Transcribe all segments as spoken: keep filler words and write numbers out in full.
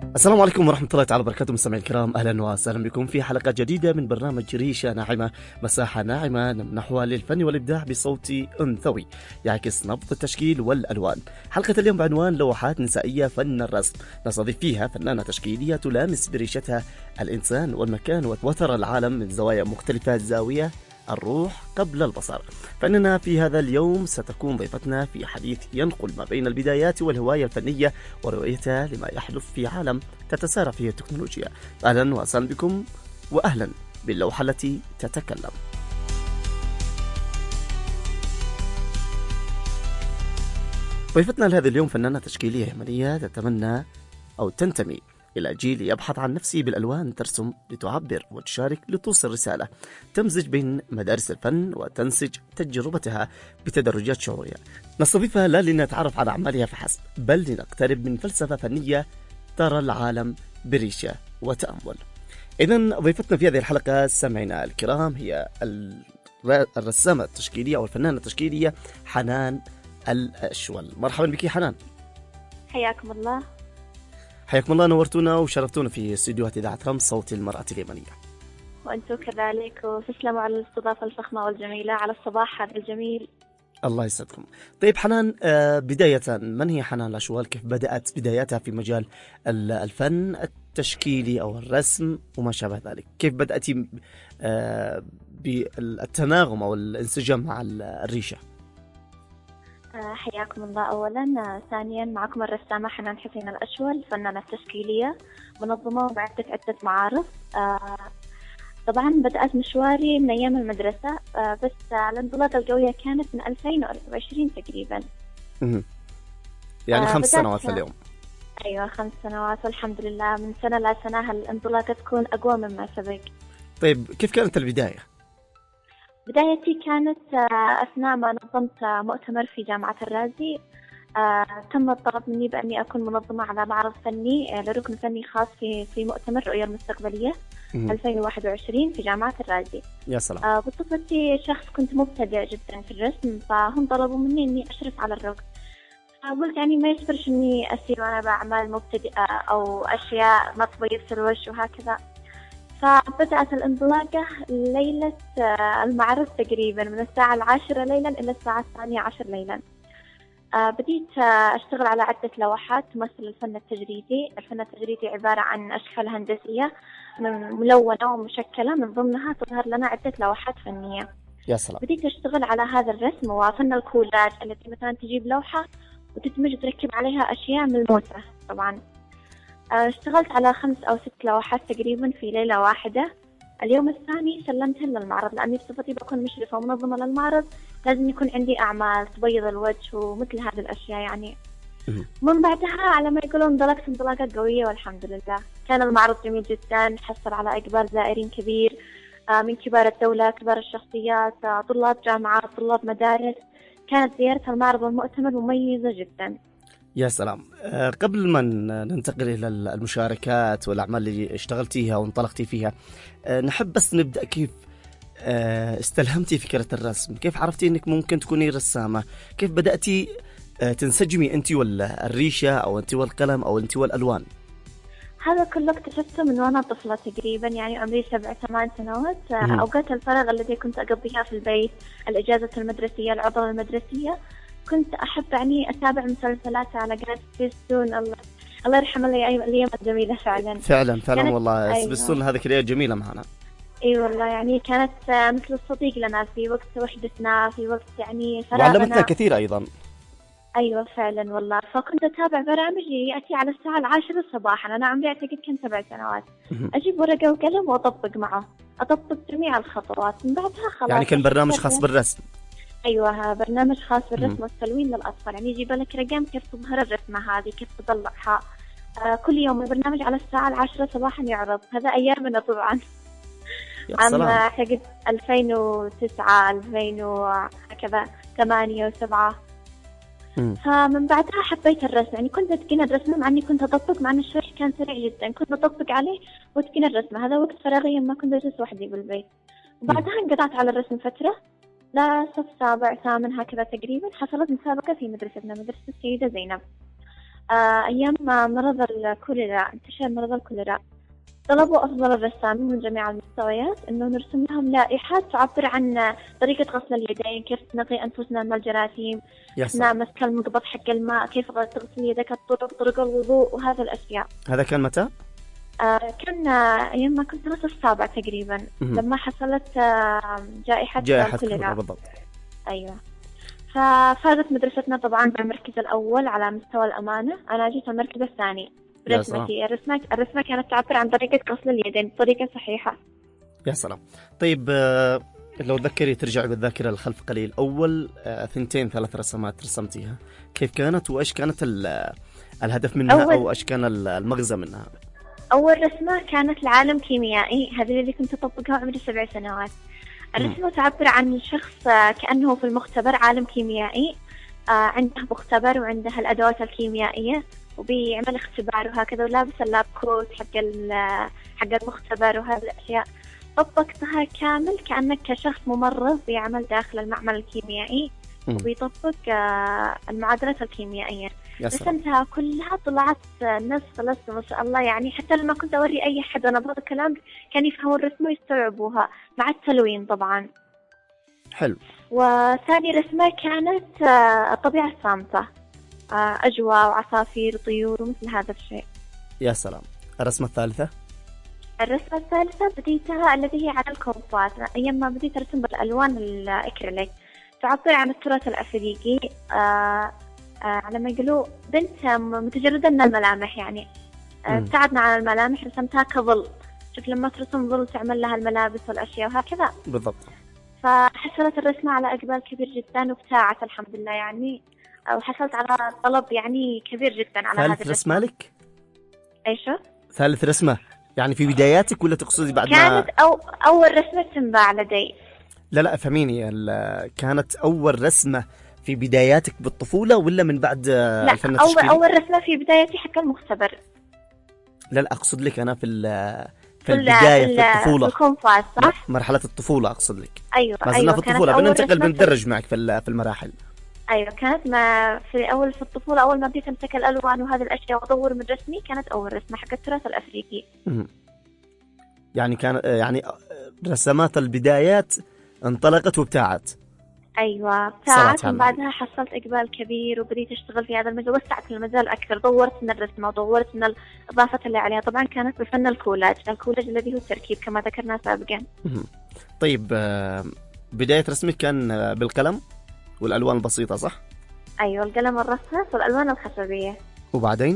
السلام عليكم ورحمة الله تعالى وبركاته. مستمعي الكرام، أهلا وسهلا بكم في حلقة جديدة من برنامج ريشة ناعمة، مساحة ناعمة نحوها للفن والإبداع بصوت أنثوي يعكس نبض التشكيل والألوان. حلقة اليوم بعنوان لوحات نسائية فن الرسم، نستضيف فيها فنانة تشكيلية تلامس بريشتها الإنسان والمكان وترى العالم من زوايا مختلفة، زاوية الروح قبل البصر. فإننا في هذا اليوم ستكون ضيفتنا في حديث ينقل ما بين البدايات والهواية الفنية ورؤيتها لما يحدث في عالم تتسارع فيه التكنولوجيا. أهلا وسهلا بكم وأهلا باللوحة التي تتكلم. ضيفتنا لهذا اليوم فنانة تشكيلية يمنية تتمنى أو تنتمي إلى جيل يبحث عن نفسه بالألوان، ترسم لتعبر وتشارك لتوصل رسالة، تمزج بين مدارس الفن وتنسج تجربتها بتدرجات شعورية. نستضيفها لا لنتعرف على أعمالها فحسب، بل لنقترب من فلسفة فنية ترى العالم بريشة وتأمل. إذن ضيفتنا في هذه الحلقة سمعنا الكرام هي الرسامة التشكيلية أو الفنانة التشكيلية حنان الأشول. مرحبا بك حنان. حياكم الله. حياكم الله، نورتونا وشرفتونا في استديوهات إذاعة رمز صوت المرأة اليمنية. وأنتم كذلك، وتسلموا على الاستضافة الفخمة والجميلة على الصباح هذا الجميل. الله يسعدكم. طيب حنان، بداية من هي حنان الأشوال؟ كيف بدأت بداياتها في مجال الفن التشكيلي أو الرسم وما شابه ذلك؟ كيف بدأتي بالتناغم أو الانسجام مع الريشة؟ حياكم الله أولا. ثانيا معكم الرسامة حنان حسين الأشول، فنانة تشكيلية منظمة وبعدت عدة معارض. طبعا بدأت مشواري من أيام المدرسة، بس الانطلاقة القوية كانت من ألفين وعشرين تقريبا. يعني خمس سنوات اليوم. أيوة خمس سنوات، والحمد لله من سنة لا سنة الانطلاقة تكون أقوى مما سبق. طيب كيف كانت البداية؟ بدايتي كانت أثناء ما نظمت مؤتمر في جامعة الرازي. تم الطلب مني بأني أكون منظمة على معرض فني لركن فني خاص في في مؤتمر رؤية المستقبلية ألفين وواحد وعشرين في جامعة الرازي. يا سلام. بصفتي شخص كنت مبتدئ جدا في الرسم، فهم طلبوا مني إني أشرف على الركن. قلت يعني ما يصبرش إني أسير وأنا بأعمال مبتدئة أو أشياء ما تبيض في الوجه وهكذا. فبدأت الانطلاقة ليلة المعرض تقريبا من الساعة العاشرة ليلا إلى الساعة الثانية عشر ليلا. بديت أشتغل على عدة لوحات تمثل الفن التجريدي. الفن التجريدي عبارة عن أشكال هندسية ملونة ومشكلة، من ضمنها تظهر لنا عدة لوحات فنية. يا سلام. بديت أشتغل على هذا الرسم وفن الكولاج التي مثلا تجيب لوحة وتدمج تركب عليها أشياء ملموسة. طبعا اشتغلت على خمس أو ست لوحات تقريبا في ليلة واحدة. اليوم الثاني سلمتها للمعرض، لأني بصفتي بكون مشرفة ومنظمة للمعرض لازم يكون عندي أعمال تبيض الوجه ومثل هذه الأشياء يعني. من بعدها على ما يقولون انطلقت انطلاقة قوية والحمد لله. كان المعرض جميل جدا، حصل على إقبال زائرين كبير من كبار الدولة، كبار الشخصيات، طلاب جامعات، طلاب مدارس. كانت زيارة المعرض والمؤتمر مميزة جدا. يا سلام. قبل ما ننتقل إلى المشاركات والأعمال اللي اشتغلتيها وانطلقتي فيها، نحب بس نبدأ كيف استلهمتي فكرة الرسم؟ كيف عرفتي أنك ممكن تكوني رسامة؟ كيف بدأتي تنسجمي أنت والريشة أو أنت والقلم أو أنت والألوان؟ هذا كله اكتشفته من وأنا طفلة تقريبا، يعني عمري سبع ثمان سنوات. أوقات الفراغ التي كنت أقضيها في البيت، الإجازة المدرسية، العطلة المدرسية، كنت أحب يعني أتابع مسلسلات على قناة سبيستون. الله الله يرحم الأيام الجميلة فعلا. فعلا فعلا والله. أيوة. سبيستون هذه كريه جميلة معنا. اي أيوة والله، يعني كانت مثل الصديق لنا في وقت وحدتنا، في وقت يعني فراغنا، وعلمتنا كثير أيضا. أيوة فعلا والله. فكنت أتابع برامج يأتي على الساعة العاشرة صباحا. أنا عمري أعتقد كان سبع سنوات. أجيب ورقة وقلم وأطبق معه، أطبق جميع الخطوات. من بعدها خلاص يعني كان برنامج خاص بالرسم. أيوة برنامج خاص بالرسم والتلوين للأطفال، يعني يجيب لك رقم كيف تظهر الرسمة هذه، كيف تطلعها. آه كل يوم البرنامج على الساعة العاشرة صباحا يعرض. هذا أيامنا طبعا. عام أعتقد ألفين وتسعة ألفين وهكذا ثمانية وسبعة. فمن بعدها حبيت الرسم، يعني كنت أتقن الرسم مع أني كنت أطبق، مع أن الشرح كان سريع جدا، كنت أطبق عليه وأتقن الرسم. هذا وقت فراغي ما كنت أجلس وحدي بالبيت. وبعدها انقطعت على الرسم فترة، لا صف سابع ثامن هكذا تقريبا. حصلت مسابقة في مدرستنا، مدرسة السيدة زينب. آه، أيام مرض الكوليرا، انتشر مرض الكوليرا، طلبوا أفضل الرسامين من جميع المستويات إنه نرسم لهم لائحات تعبر عن طريقة غسل اليدين، كيف نقي أنفسنا من الجراثيم، أثناء مسك المقبض حق الماء، كيف تغسل يدك، الطرق، طرق الوضوء وهذه الأشياء. هذا كان متى؟ آه كان أيام ما كنت درس السابع تقريبا، م- لما حصلت آه جائحة جائحة الكوليرا. بالضبط. أيوة. ففازت مدرستنا طبعا بالمركز الأول على مستوى الأمانة، أنا جيت المركز الثاني. رسمتي الرسمة الرسمة كانت تعبر عن طريقة غسل اليدين بطريقة صحيحة. يا سلام. طيب لو تذكري ترجعي بالذاكرة للخلف قليل، أول ثنتين ثلاث رسمات رسمتيها كيف كانت وإيش كانت الهدف منها أو إيش كان المغزى منها؟ أول رسمة كانت العالم كيميائي، هذه اللي كنت أطبقها عمري سبع سنوات. الرسمة تعبر عن شخص كأنه في المختبر، عالم كيميائي عنده مختبر وعنده الأدوات الكيميائية وبيعمل اختبار وهكذا، ولابس اللاب كوت حق حق المختبر وهذه الأشياء. طبقتها كامل كأنك كشخص ممرض بيعمل داخل المعمل الكيميائي وبيطبق المعادلات الكيميائية. رسمتها كلها طلعت نص نص ما شاء الله، يعني حتى لما كنت أوري أي حد وأنا بهذا الكلام كان يفهموا الرسمة ويستوعبوها مع التلوين طبعا. حلو. وثاني رسمة كانت الطبيعة الصامتة، أجواء وعصافير وطيور ومثل هذا الشيء. يا سلام. الرسمة الثالثة؟ الرسمة الثالثة بديتها التي هي على الكومباس، أيام ما بديت أرسم بالألوان الأكريليك، تعبر عن التراث الأفريقي. آه آه لما يقولوا بنت متجردة من الملامح، يعني آه ابتعدنا عن الملامح، رسمتها كظل. شوف لما ترسم ظل تعمل لها الملابس والأشياء وهكذا. بالضبط. فحصلت الرسمة على إقبال كبير جدا وابتاعت الحمد لله، يعني وحصلت على طلب يعني كبير جدا على هذه الرسمة. ثالث رسمة لك؟ ايش؟ ثالث رسمة يعني في بداياتك ولا تقصدي بعد ما كانت أو أول رسمة تنباع لدي؟ لا لا فهميني، كانت أول رسمة في بداياتك بالطفولة ولا من بعد الفن التشكيلي؟ لا، أول أول رسمة في بدايتي حق المختبر. لا لا أقصد لك أنا في في البداية في, في الطفولة، في الكونفاس صح؟ مرحلة الطفولة أقصد لك. أيوة ما زلنا أيوة في الطفولة، بننتقل بندرج معك في في المراحل. أيوة كانت ما في أول في الطفولة، أول ما بديت أمسك الألوان وهذه الأشياء وأطور من رسمي، كانت أول رسمة حق التراث الأفريقي. م- يعني كان يعني رسمات البدايات انطلقت وابتاعت. أيوة ابتاعت، ومن بعدها حصلت إقبال كبير وبديت أشتغل في هذا المجال، وسعت المجال أكثر، طورت من الرسمة وطورت من الإضافة اللي عليها. طبعا كانت بفن الكولاج، الكولاج الذي هو التركيب كما ذكرنا سابقا. طيب بداية رسمك كان بالقلم والألوان البسيطة صح؟ أيوة القلم الرصاص والألوان الخشبية. وبعدين؟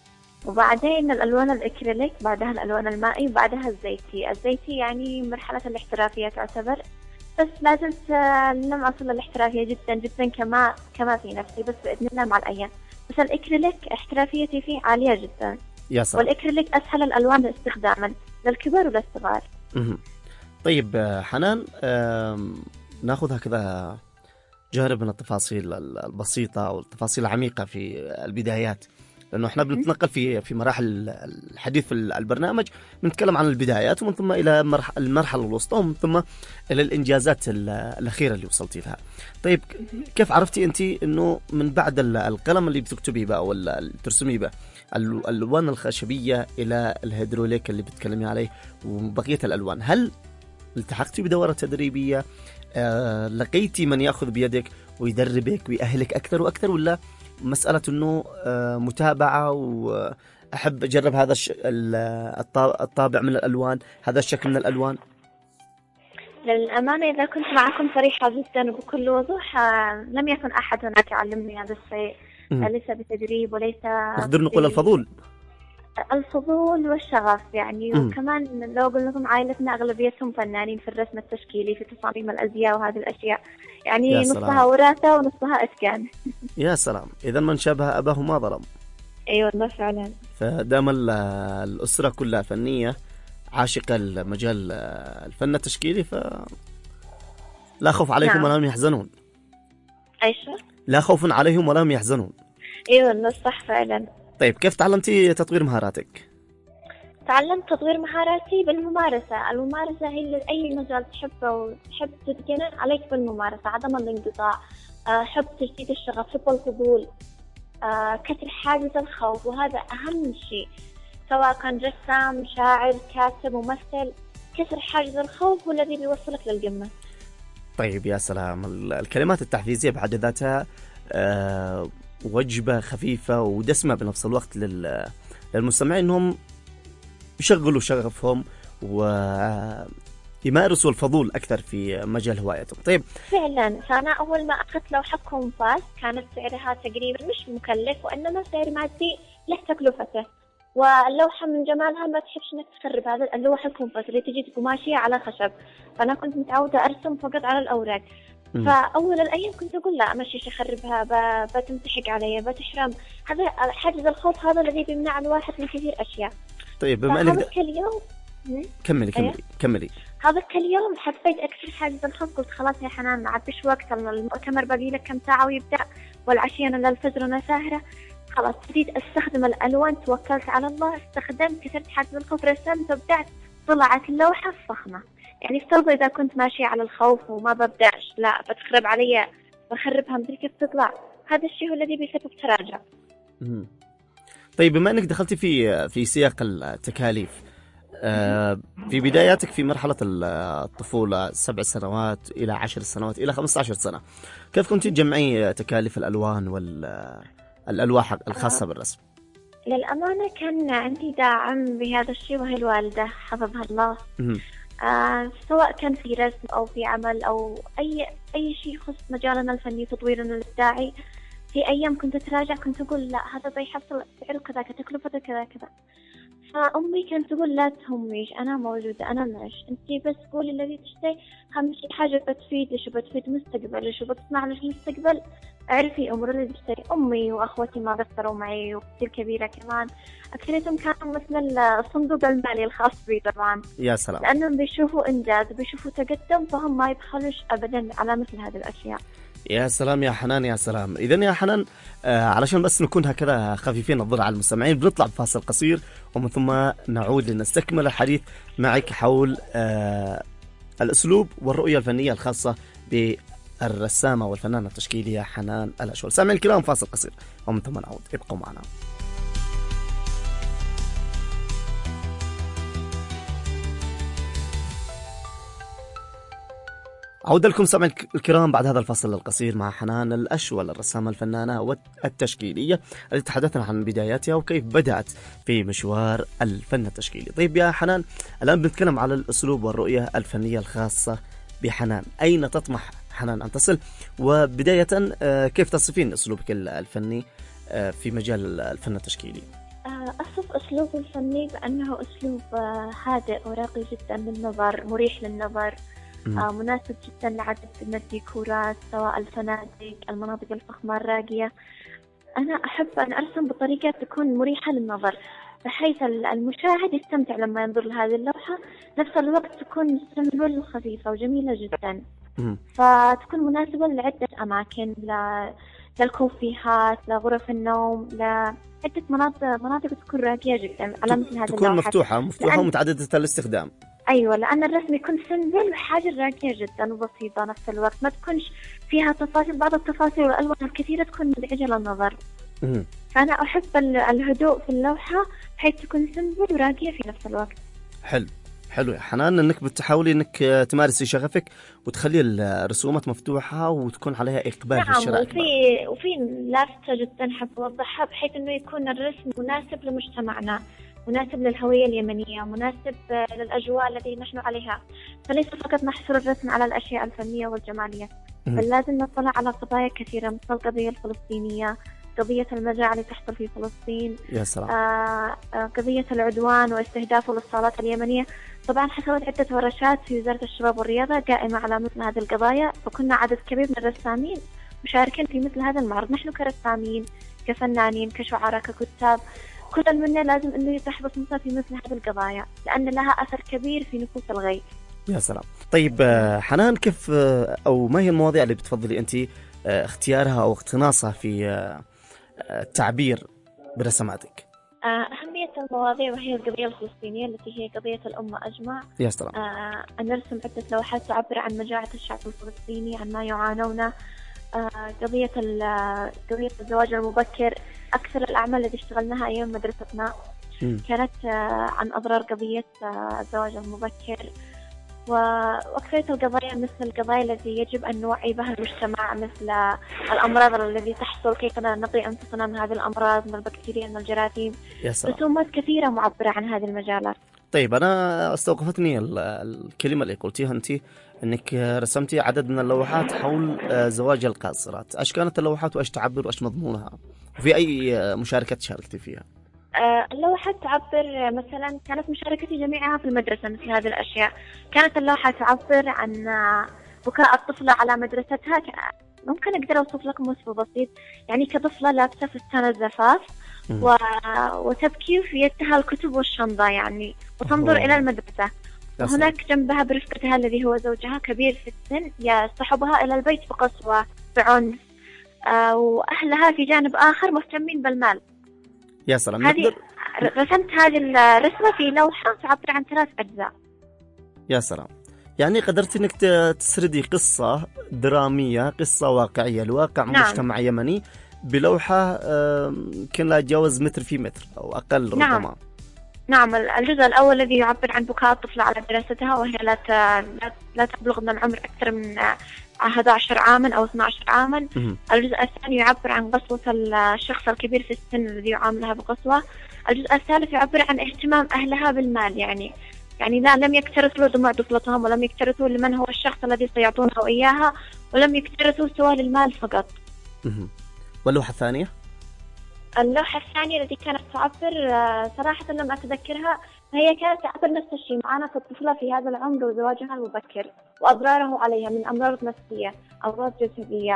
وبعدين الألوان الإكريليك، بعدها الألوان المائي، وبعدها الزيتي. الزيتي يعني مرحلة الاحترافية تعتبر، بس لازلت لم أصل للاحترافية جدا جدا كما كما في نفسي، بس بإذن الله مع الأيام. بس الإكريليك احترافيتي فيه عالية جدا. يا سلام. والإكريليك أسهل الألوان استخداما للكبار وللصغار. طيب حنان، ناخذها كذا جانب من التفاصيل البسيطة أو التفاصيل العميقة في البدايات، لأنه إحنا بنتنقل في في مراحل الحديث في البرنامج، بنتكلم عن البدايات ومن ثم إلى المرحلة الوسطى ومن ثم إلى الإنجازات الأخيرة اللي وصلتي لها. طيب كيف عرفتي أنت إنه من بعد القلم اللي بتكتبي بقى ولا اللي بترسمي بقى الألوان الخشبية إلى الهيدروليك اللي بتتكلمي عليه وبقية الألوان، هل التحقتي بدورة تدريبية؟ آه، لقيتي من يأخذ بيدك ويدربك ويأهلك أكثر وأكثر، ولا مسألة أنه آه متابعة وأحب أجرب هذا الش... الطابع من الألوان، هذا الشكل من الألوان؟ للأمانة إذا كنت معكم صريحة جدا وبكل وضوح، آه لم يكن أحد هناك يعلمني هذا الشيء. آه ليس بتدريب وليس نقدر نقول الفضول الفضول والشغف يعني. م. وكمان لو قلنا لكم عائلتنا أغلبيتهم فنانين في الرسم التشكيلي، في تصاميم الأزياء وهذه الأشياء، يعني نصها وراثة ونصها إتقان. يا سلام، إذا من شابه أباه ما ظلم. أيوة والله فعلا. فدام الأسرة كلها فنية عاشقة المجال الفن التشكيلي، فلا خوف عليكم نعم. ولا هم يحزنون. أيش؟ لا خوف عليهم ولا هم يحزنون. أيوة والله صح فعلا. طيب كيف تعلمتي تطوير مهاراتك؟ تعلمت تطوير مهاراتي بالممارسة. الممارسة هي أي مجال تحبه وتحب تتقنه عليك بالممارسة، عدم الانقطاع، حب تجديد الشغف، حب الفضول، آه كسر حاجز الخوف، وهذا أهم شيء، سواء كان رسام، شاعر، كاتب، ممثل. كسر حاجز الخوف هو الذي بيوصلك للقمة. طيب يا سلام، الكلمات التحفيزية بحد ذاتها أه وجبة خفيفة ودسمة بنفس الوقت للمستمعين إنهم يشغلوا شغفهم ويمارسوا الفضول أكثر في مجال هوايتهم. طيب فعلا، فأنا أول ما أخذت لوحة كومباس كانت سعرها تقريبا مش مكلف، وإنما سعر مادي له تكلفته. واللوحة من جمالها ما تحبش إنك تخرب. هذا اللوحة الكومباس اللي تجي قماشية على خشب، فأنا كنت متعودة أرسم فقط على الأوراق. م. فأول الأيام كنت أقول لا ماشي أخربها، بتمسحق علي، بتحرم. هذا حاجز الخوف، هذا الذي بيمنع الواحد من كثير أشياء. طيب بما إنك كل يوم كملي كملي كملي هذا كل يوم حبيت أكسر حاجز الخوف. قلت خلاص يا حنان، عاد بش وقت، المؤتمر باقي لك كم ساعة ويبدأ، والعشية أنا للفجر أنا ساهرة. خلاص بديت أستخدم الألوان، توكلت على الله، استخدمت، كسرت حاجز الخوف، رسمت وبدأت. طلعت اللوحة فخمة. يعني افترض إذا كنت ماشية على الخوف وما ببدأش، لا بتخرب علي، بخربها، مدري كيف تطلع. هذا الشيء هو الذي بيسبب تراجع. طيب بما أنك دخلتي في في سياق التكاليف، في بداياتك في مرحلة الطفولة، سبع سنوات إلى عشر سنوات إلى خمسة عشر سنة، كيف كنت تجمعي تكاليف الألوان والألواح الخاصة بالرسم؟ للأمانة كان عندي داعم بهذا الشيء، وهي الوالدة حفظها الله. آه سواء كان في رسم أو في عمل أو أي أي شيء يخص مجالنا الفني، تطويرنا الإبداعي. في أيام كنت أتراجع، كنت أقول لا هذا بيحصل سعره كذا، تكلفته كذا كذا. فأمي كانت تقول لا تهميش، أنا موجودة، أنا معش، أنتي بس قولي الذي تشتهي، أهم شيء حاجة بتفيد لشو بتفيد مستقبل، لشو بتصنع لش مستقبل، اعرفي أمور اللي تشتهي. أمي وأخوتي ما قصروا معي، وأختي الكبيرة كمان أكثرتهم كانوا مثل الصندوق المالي الخاص بي طبعا. يا سلام. لأنهم بيشوفوا إنجاز، بيشوفوا تقدم، فهم ما يبخلوش أبدا على مثل هذه الأشياء. يا سلام يا حنان، يا سلام. إذن يا حنان، آه علشان بس نكون هكذا خفيفين الضر على المستمعين، بنطلع بفاصل قصير ومن ثم نعود لنستكمل الحديث معك حول آه الأسلوب والرؤية الفنية الخاصة بالرسامة والفنانة التشكيلية حنان الأشول. سامعين الكرام، فاصل قصير ومن ثم نعود، ابقوا معنا. عودة لكم سامعين الكرام بعد هذا الفصل القصير مع حنان الأشول، الرسامة الفنانة والتشكيلية التي تحدثنا عن بداياتها وكيف بدأت في مشوار الفن التشكيلي. طيب يا حنان، الآن بنتكلم على الأسلوب والرؤية الفنية الخاصة بحنان. أين تطمح حنان أن تصل؟ وبداية كيف تصفين أسلوبك الفني في مجال الفن التشكيلي؟ أصف أسلوب الفني بأنه أسلوب هادئ وراقي جدا للنظر، مريح للنظر، آه مناسب جدا لعدد من الديكورات، سواء الفنادق، المناطق الفخمة الراقية. أنا أحب أن أرسم بطريقة تكون مريحة للنظر، بحيث المشاهد يستمتع لما ينظر لهذه اللوحة، نفس الوقت تكون سمبل وخفيفة وجميلة جدا. فتكون مناسبة لعدة أماكن، للكوفيهات، لغرف النوم، لعدة مناطق مناطق تكون راقية جدا على مثل هذه تكون اللوحة. مفتوحة مفتوحة ومتعددة الاستخدام. أيوة، لأن الرسم يكون سمبل وحاجة راقية جدا وبسيطة نفس الوقت، ما تكونش فيها تفاصيل. بعض التفاصيل والألوان الكثيرة تكون مزعجة للنظر. مم. فأنا أحب الهدوء في اللوحة بحيث تكون سمبل وراقية في نفس الوقت. حلو حلو يا حنان، انك بتحاولي انك تمارسي شغفك وتخلي الرسومات مفتوحة وتكون عليها اقبال. نعم، في الشراء. وفي وفي لافتة جدا حاب اوضحها، بحيث انه يكون الرسم مناسب لمجتمعنا، مناسب للهوية اليمنية، مناسب للأجواء التي نحن عليها. فليس فقط نحصر الرسم على الأشياء الفنية والجمالية، بل لازم نطلع على قضايا كثيرة، مثل القضية الفلسطينية، قضية المجاعة اللي تحصل في فلسطين، يا سلام. آه قضية العدوان واستهدافه للصالات اليمنية. طبعا حصلت عدة ورشات في وزارة الشباب والرياضة قائمة على مثل هذه القضايا، فكنا عدد كبير من الرسامين مشاركين في مثل هذا المعرض. نحن كرسامين، كفنانين، كشعراء، ككتاب، كل منا لازم انه يصاحب صمته في مثل هذه القضايا، لان لها اثر كبير في نفوس الغير. يا سلام. طيب حنان، كيف او ما هي المواضيع اللي بتفضلي انت اختيارها او اقتناصها في التعبير برسماتك؟ أهمية المواضيع وهي القضية الفلسطينية التي هي قضية الأمة أجمع. يا سلام. أن نرسم عدة لوحات تعبر عن مجاعة الشعب الفلسطيني، عن ما يعانونه، آه، قضية ال- قضية الزواج المبكر. أكثر الأعمال التي اشتغلناها أيام مدرستنا مم. كانت آه، عن أضرار قضية آه، الزواج المبكر، و- وأكثر القضايا مثل القضايا التي يجب أن نوعي بها المجتمع، مثل الأمراض التي تحصل، كيف نقي أنفسنا من هذه الأمراض، من البكتيريا، من الجراثيم. يا سلام. رسومات كثيرة معبرة عن هذه المجالات. طيب أنا استوقفتني ال- الكلمة اللي قلتيها أنت، أنك رسمتي عدد من اللوحات حول آه، زواج القاصرات. أيش كانت اللوحات وإيش تعبر وإيش مضمونها، وفي أي آه، مشاركات شاركتي فيها؟ آه، اللوحة تعبر، مثلا كانت مشاركتي جميعها في المدرسة مثل هذه الأشياء. كانت اللوحة تعبر عن آه، بكاء الطفلة على مدرستها. ك- ممكن أقدر أوصف لكم وصف بسيط، يعني كطفلة لابسة فستان الزفاف مم. و... وتبكي في يدها الكتب والشنطة، يعني وتنظر أوه. إلى المدرسة. يا سلام. وهناك جنبها برفقتها الذي هو زوجها كبير في السن يصطحبها إلى البيت بقسوة، بعنف. آه، وأهلها في جانب آخر مهتمين بالمال. يا سلام. هذه نقدر. رسمت هذه الرسمة في لوحة تعبر عن ثلاث أجزاء. يا سلام. يعني قدرت انك ت- تسردي قصة درامية، قصة واقعية لواقع نعم. مجتمع يمني بلوحة آم، يمكن لا يتجاوز متر في متر او اقل ربما. نعم. نعم، الجزء الأول الذي يعبر عن بكاء الطفلة على دراستها وهي لا ت... لا- لا تبلغ من العمر أكثر من أحد عشر عاما أو اثني عشر عاما. مهم. الجزء الثاني يعبر عن قسوة الشخص الكبير في السن الذي يعاملها بقسوة. الجزء الثالث يعبر عن اهتمام أهلها بالمال، يعني يعني لا لم يكترثوا لدموع طفلتهم، ولم يكترثوا لمن هو الشخص الذي سيعطونه إياها، ولم يكترثوا سوى للمال فقط. مهم. واللوحة الثانية؟ اللوحة الثانية التي كانت تعبر، آه، صراحة لم أتذكرها، فهي كانت تعبر نفس الشيء، معاناة الطفلة في هذا العمر وزواجها المبكر وأضراره عليها من أمراض نفسية، أمراض جسدية.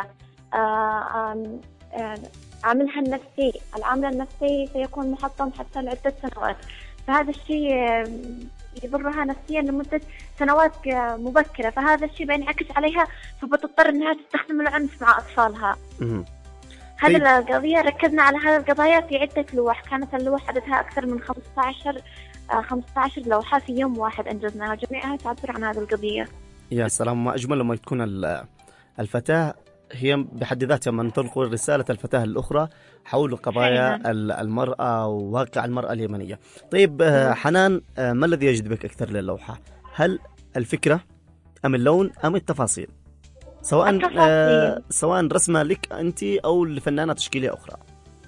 آه، آم، آه، عاملها النفسي، العامل النفسي سيكون محطم حتى لعدة سنوات. فهذا الشيء آه، يضرها نفسيا لمدة سنوات آه، مبكرة، فهذا الشيء بينعكس عليها، فبتضطر أنها تستخدم العنف مع أطفالها. مهم. هذه طيب. القضية ركزنا على هذه القضايا في عدة لوح، كانت اللوح عددها أكثر من خمسة عشر آه، خمسة عشر لوحة في يوم واحد أنجزناها، جميعها تعبر عن هذه القضية. يا سلام. ما أجمل لما تكون ال- الفتاة هي بحد ذاتها من تنقل رسالة الفتاة الأخرى حول قضايا فعلا. ال- المرأة وواقع المرأة اليمنية. طيب آه، حنان، آه، ما الذي يجذبك أكثر للوحة؟ هل الفكرة أم اللون أم التفاصيل؟ سواء التفاصيل. آه، سواء رسمة لك أنت أو لفنانة تشكيلية أخرى.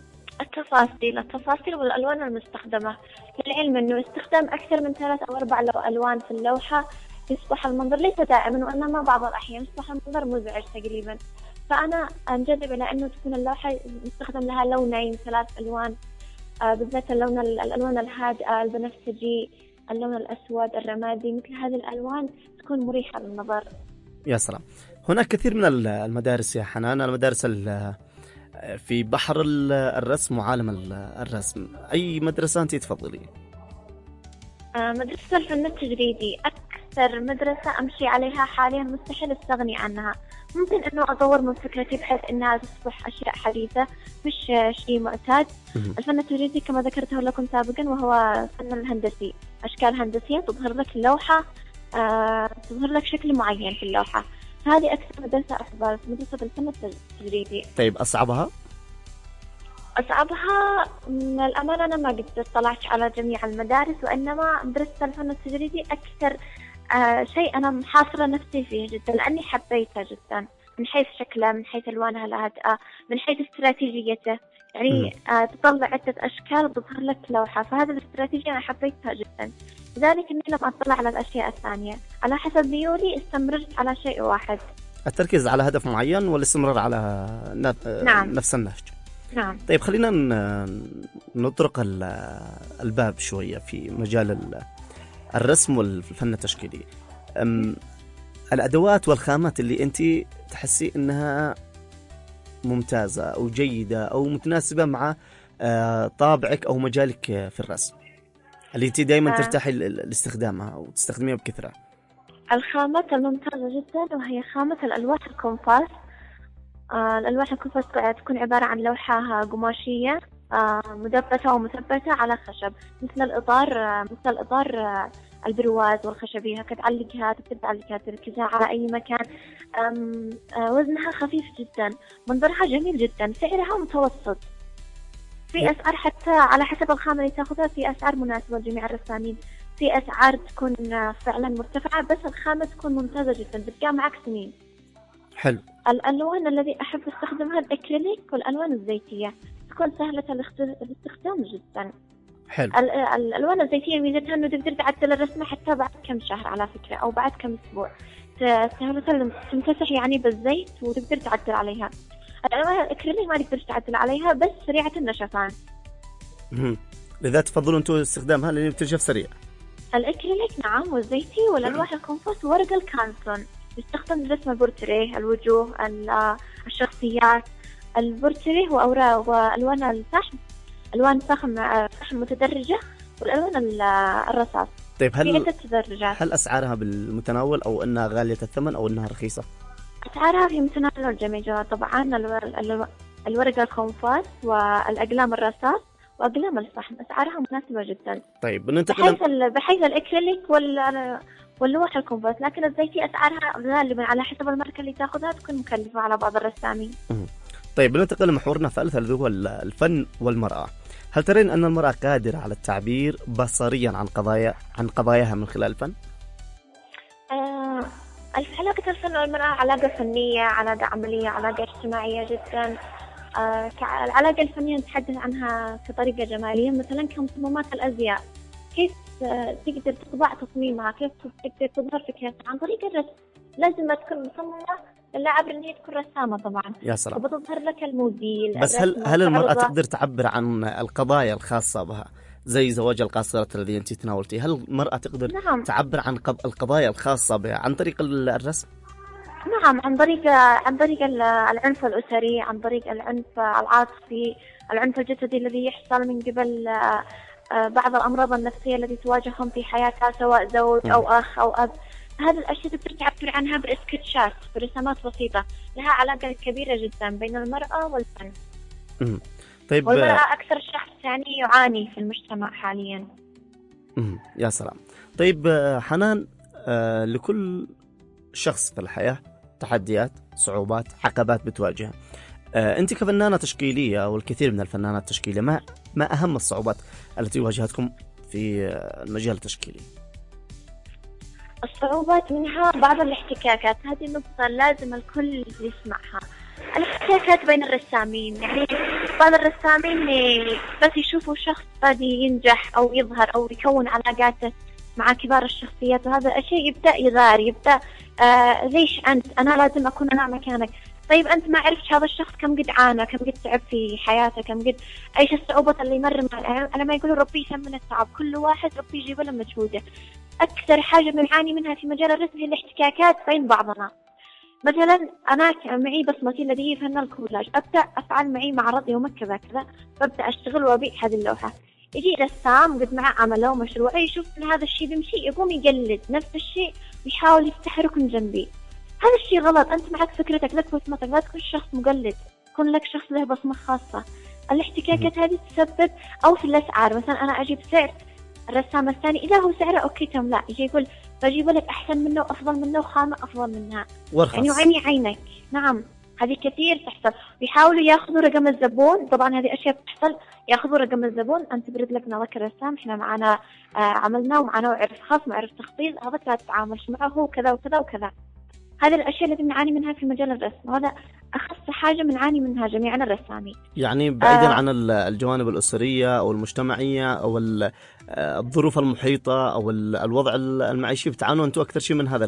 التفاصيل التفاصيل والألوان المستخدمة، للعلم أنه استخدام أكثر من ثلاث أو أربع لو- ألوان في اللوحة يصبح المنظر، ليس دائما وإنما بعض الأحيان، يصبح المنظر مزعج تقريبا. فأنا أنجذب إلى أنه تكون اللوحة يستخدم لها لونين ثلاث ألوان، آه، بالذات اللون ال- الألوان الهادئة، البنفسجي، اللون الأسود، الرمادي، مثل هذه الألوان تكون مريحة للنظر. يا سلام. هناك كثير من ال- المدارس يا حنان، المدارس ال- في بحر ال- الرسم وعالم ال- الرسم. أي مدرسة أنت تفضلي؟ آه، مدرسة الفن التجريدي أكثر مدرسة أمشي عليها حاليا، مستحيل أستغني عنها. ممكن أنه أطور من فكرتي بحيث أنها تصبح أشياء حديثة مش آه، شيء معتاد. مهم. الفن التجريدي كما ذكرته لكم سابقا وهو فن الهندسي، أشكال هندسية تظهر لك اللوحة، آه، تظهر لك شكل معين في اللوحة. هذه أكثر مدرسة أحبها، مدرسة الفن التجريدي. طيب أصعبها؟ أصعبها من الأمانة أنا ما قد اطلعت على جميع المدارس، وإنما مدرسة الفن التجريدي أكثر آه شيء أنا محاصرة نفسي فيه جدا، لأني حبيته جدا من حيث شكله، من حيث ألوانها الهادئة، من حيث استراتيجيته. يعني آه تطلع عدة أشكال وتظهر لك لوحة، فهذه الاستراتيجية أنا حبيتها جدا. لذلك إني لم أطلع على الأشياء الثانية، على حسب ميولي استمرت على شيء واحد. التركيز على هدف معين والاستمرار على ن- نعم. نفس النهج. نعم. طيب خلينا ن- نطرق ال- الباب شوية في مجال ال- الرسم والفن التشكيلي. أم، الأدوات والخامات اللي أنت تحسي أنها ممتازة أو جيدة أو متناسبة مع آه، طابعك أو مجالك في الرسم، اللي أنت دائما آه. ترتاحي ل- لاستخدامها وتستخدميها بكثرة. الخامات الممتازة جدا وهي خامة الألواح الكومباس. آه الألواح الكومباس تكون عبارة عن لوحة قماشية آه مدبتة ومثبتة على خشب، مثل الإطار، آه مثل الإطار آه البرواز والخشبية، كتعلقها تقدر تعلقها تركزها على أي مكان. أم أه وزنها خفيف جدا، منظرها جميل جدا، سعرها متوسط. في أسعار حتى على حسب الخامة اللي تاخذها، في أسعار مناسبة لجميع الرسامين، في أسعار تكون فعلا مرتفعة بس الخامة تكون ممتازة جدا بتبقى معك سنين. حلو. الألوان الذي أحب استخدمها الأكريليك والألوان الزيتية، تكون سهلة الاستخدام جدا. حلو. الألوان الزيتية ميزتها إنه تقدر تعدل الرسمة حتى بعد كم شهر على فكرة، أو بعد كم أسبوع، سهلة تمتسح يعني بالزيت وتقدر تعدل عليها. الألوان الأكريليك ما تقدر تعدل عليها بس سريعة النشفان. لذا تفضلوا أنتم استخدامها لأنه بتنشف سريع. الأكريليك نعم، والزيتي والألواح الكومبوست وورق الكانسون يستخدم لرسم البورتريه، الوجوه، الشخصيات. البورتريه وأوراق وألوان الفحم، ألوان فحم فحم متدرجة، والألوان الرصاص. طيب هل تدرجات. هل أسعارها بالمتناول أو أنها غالية الثمن أو أنها رخيصة؟ أسعارها في متناول الجميع طبعا. الورق الكومبوست والأقلام الرصاص وأقلام الفحم أسعارها مناسبة جدا. طيب بننتقل بحيث, ال... بحيث الأكريليك وال... واللوح الكومبوست، لكن الزيتي أسعارها غالبا على حسب الماركة اللي تأخذها تكون مكلفة على بعض الرسامين. طيب بننتقل لمحورنا الثالث اللي هو الفن والمرأة. هل ترين أن المرأة قادرة على التعبير بصريا عن قضايا عن قضاياها من خلال الفن؟ آه... علاقة الفن والمرأة علاقة فنية، علاقة عملية، علاقة اجتماعية جدا. آه... العلاقة الفنية نتحدث عنها كطريقة جمالية، مثلا كمصممات الأزياء، كيف تقدر تطبع تصميمها، كيف تقدر تظهر فكرتها عن طريق الرسم. لازم تكون مصممة اللاعب إن هي تكون رسامة طبعا. يا سلام. وبتظهر لك الموديل. بس هل هل المرأة تقدر تعبر عن القضايا الخاصة بها زي زواج القاصرة الذي أنت تناولتي؟ هل المرأة تقدر نعم. تعبر عن القضايا الخاصة بها عن طريق الرسم؟ نعم، عن طريق عن طريق العنف الأسري، عن طريق العنف العاطفي، العنف الجسدي الذي يحصل من قبل بعض الأمراض النفسية التي تواجههم في حياتها سواء زوج أو أخ أو أب. هذه الأشياء تقدر تعبر عنها بإسكتشات، برسمات بسيطة، لها علاقة كبيرة جدا بين المرأة والفن. مم. طيب والمرأة أكثر شخص يعني يعاني في المجتمع حاليا. مم. يا سلام. طيب حنان، آه لكل شخص في الحياة تحديات، صعوبات، عقبات بتواجهها. آه أنت كفنانة تشكيلية والكثير من الفنانات التشكيلية، ما ما أهم الصعوبات التي واجهتكم في المجال التشكيلي؟ الصعوبات منها بعض الاحتكاكات، هذه النقطة لازم الكل يسمعها. الاحتكاكات بين الرسامين، يعني بعض الرسامين بس يشوفوا شخص بادي ينجح أو يظهر أو يكون علاقاته مع كبار الشخصيات، وهذا الشيء يبدأ يغار، يبدأ آه ليش أنت، أنا لازم أكون أنا مكانك. طيب أنت ما عرفت هذا الشخص كم قد عانى، كم قد تعب في حياته، كم قد أيش الصعوبات اللي مر معه. أنا ما يقولوا ربي يثمن التعب، كل واحد ربي يجيب له مجهوده. أكثر حاجة بنعاني منها في مجال الرسم هي الاحتكاكات بين بعضنا. مثلا أنا معي بصمتي الذي هي فن الكولاج، أبدأ أفعل معي معرض يوم كذا كذا، ببدأ أشتغل وأبيع هذه اللوحة. يجي رسام قد معه عمله ومشروع، يشوف إن هذا الشيء بيمشي يقوم يقلد نفس الشيء ويحاول يفتح ركن جنبي. هذا الشيء غلط. أنت معك فكرتك، لك بصمتك، لا تكون شخص مقلد، كن لك شخص له بصمة خاصة. الاحتكاكات هذه تسبب أو في الأسعار، مثلا أنا أجيب سعر، الرسام الثاني إذا هو سعره أوكي تم لا، يجي يقول بجيب لك أحسن منه وأفضل منه وخامة أفضل منها ورخص. يعني عيني عينك. نعم، هذه كثير تحصل. بيحاولوا ياخذوا رقم الزبون، طبعا هذه أشياء بتحصل، ياخذوا رقم الزبون، أنت برد لك نظرك الرسام، إحنا معنا آه عملنا ومعنا وعرف خاص وعرف تخطيط، هذا لا تتعاملش معه، هو كذا وكذا وكذا. هذه الأشياء التي نعاني منها في مجال الرسم، وهذا أخص حاجة بنعاني منها جميعنا الرسامين. يعني بعيدا آه عن الجوانب الأسرية أو المجتمعية أو الظروف المحيطة أو الوضع المعيشي، بتعانوا أنتم أكثر شيء من هذا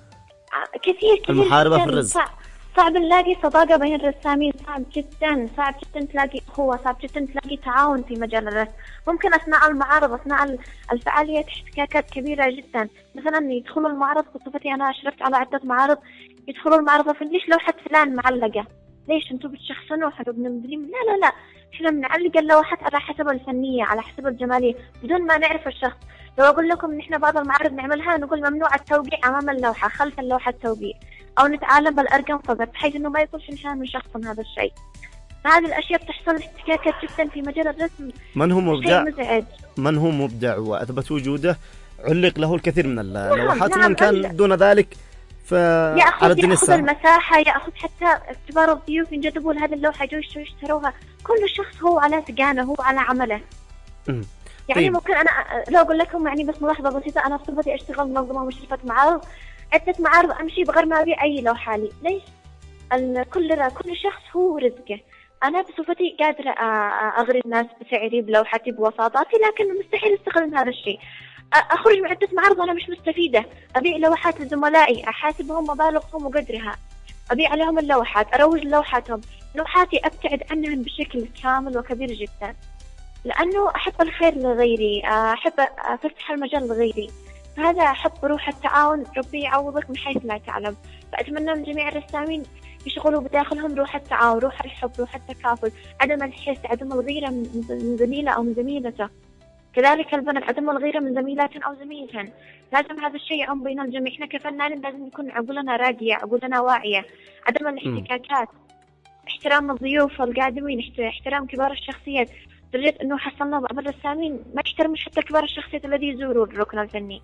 كثير كثير المحاربة في الرزق. صعب نلاقي صداقة بين الرسامين، صعب جدا، صعب جدا تلاقي أخوة، صعب جدا تلاقي تعاون في مجال الرسم. ممكن أثناء المعارض، أثناء الفعاليات احتكاكات كبيرة جدا. مثلا يدخلوا المعرض، بصفتي أنا أشرفت على عدة معارض، يدخلوا المعرض في ليش لوحة فلان معلقة، ليش أنتم بتشخصنوا حلو بنمدرين؟ لا لا لا، إحنا بنعلق اللوحات على حسب الفنية، على حسب الجمالية، بدون ما نعرف الشخص. لو أقول لكم إن إحنا بعض المعارض نعملها نقول ممنوع التوقيع أمام اللوحة، خلف اللوحة التوقيع، أو نتعلم بالأرقام فقط، بحيث إنه ما يكونش نشان من شخص من هذا الشيء. هذه الأشياء بتحصل احتكاكات جدا في مجال الرسم. من هو مبدع من هو مبدع وأثبت وجوده علق له الكثير من اللوحات، نعم ومن كان نعم. دون ذلك فعلى الدنيا يأخذ السهل. المساحة، يأخذ حتى كبار الضيوف ينجذبوا لهذه اللوحة يجوا يشتروها. كل شخص هو على تقانه، هو على عمله. م. يعني طيب. ممكن أنا لو أقول لكم يعني بس ملاحظة بسيطة، أنا بصفتي أشتغل منظمة ومشرفة معارض، عدة معارض أمشي بغير ما أبيع أي لوحة لي. ليش؟ كل كل شخص هو رزقه. أنا بصفتي قادرة أغري الناس بسعري بلوحتي بوساطاتي، لكن مستحيل أستغل هذا الشيء. أخرج من عدة معارض وأنا مش مستفيدة. أبيع لوحات لزملائي، أحاسبهم مبالغهم وقدرها، أبيع لهم اللوحات، أروج لوحاتهم. لوحاتي أبتعد عنهم بشكل كامل وكبير جدا، لأنه أحب الخير لغيري، أحب أفتح المجال لغيري. فهذا أحب روح التعاون. ربي يعوضك من حيث لا تعلم. فأتمنى من جميع الرسامين يشغلوا بداخلهم روح التعاون، روح الحب، روح التكافل، عدم الحس، عدم الغيرة من زميله أو من زميلته. كذلك البنات عدم الغيرة من زميلات أو زميلتهن. لازم هذا الشيء يعم بين الجميع. إحنا كفنانين لازم يكون عقولنا راقية، عقولنا واعية، عدم الاحتكاكات، احترام الضيوف القادمين، احترام كبار الشخصيات. لدرجة إنه حصلنا بعض الرسامين ما يحترمش حتى كبار الشخصيات الذي يزوروا الركن الفني.